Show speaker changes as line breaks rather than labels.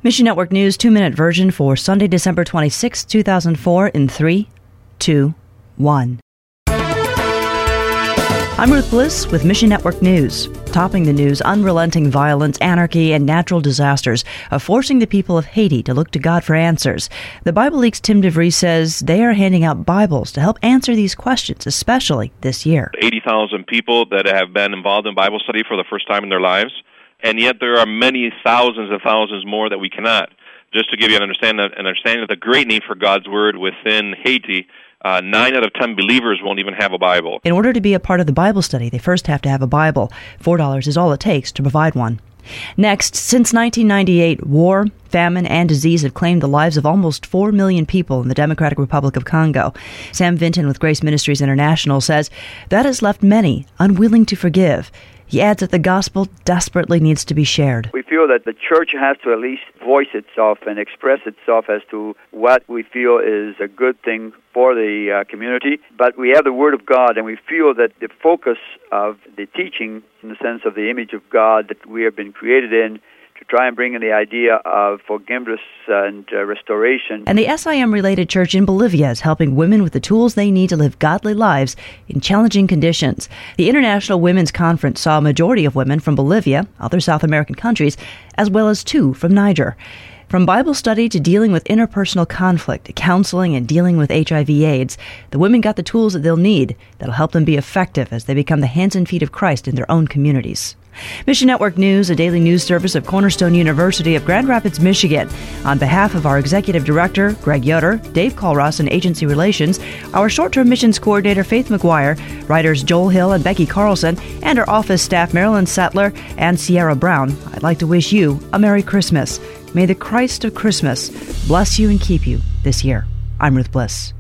Mission Network News 2-minute version for Sunday, December 26, 2004 in 3, 2, 1. I'm Ruth Bliss with Mission Network News. Topping the news, unrelenting violence, anarchy, and natural disasters are forcing the people of Haiti to look to God for answers. The Bible League's Tim DeVries says they are handing out Bibles to help answer these questions, especially this year.
80,000 people that have been involved in Bible study for the first time in their lives, and yet there are many thousands and thousands more that we cannot. Just to give you an understanding of the great need for God's Word within Haiti, 9 out of 10 believers won't even have a Bible.
In order to be a part of the Bible study, they first have to have a Bible. $4 is all it takes to provide one. Next, since 1998, war, famine, and disease have claimed the lives of almost 4 million people in the Democratic Republic of Congo. Sam Vinton with Grace Ministries International says that has left many unwilling to forgive. He adds that the gospel desperately needs to be shared.
We feel that the church has to at least voice itself and express itself as to what we feel is a good thing for the community. But we have the Word of God, and we feel that the focus of the teaching, in the sense of the image of God that we have been created in, to try and bring in the idea of forgiveness and restoration.
And the SIM-related church in Bolivia is helping women with the tools they need to live godly lives in challenging conditions. The International Women's Conference saw a majority of women from Bolivia, other South American countries, as well as 2 from Niger. From Bible study to dealing with interpersonal conflict, to counseling and dealing with HIV/AIDS, the women got the tools that they'll need that'll help them be effective as they become the hands and feet of Christ in their own communities. Mission Network News, a daily news service of Cornerstone University of Grand Rapids, Michigan. On behalf of our Executive Director, Greg Yoder, Dave Colross in Agency Relations, our Short-Term Missions Coordinator, Faith McGuire, writers Joel Hill and Becky Carlson, and our office staff, Marilyn Sattler and Sierra Brown, I'd like to wish you a Merry Christmas. May the Christ of Christmas bless you and keep you this year. I'm Ruth Bliss.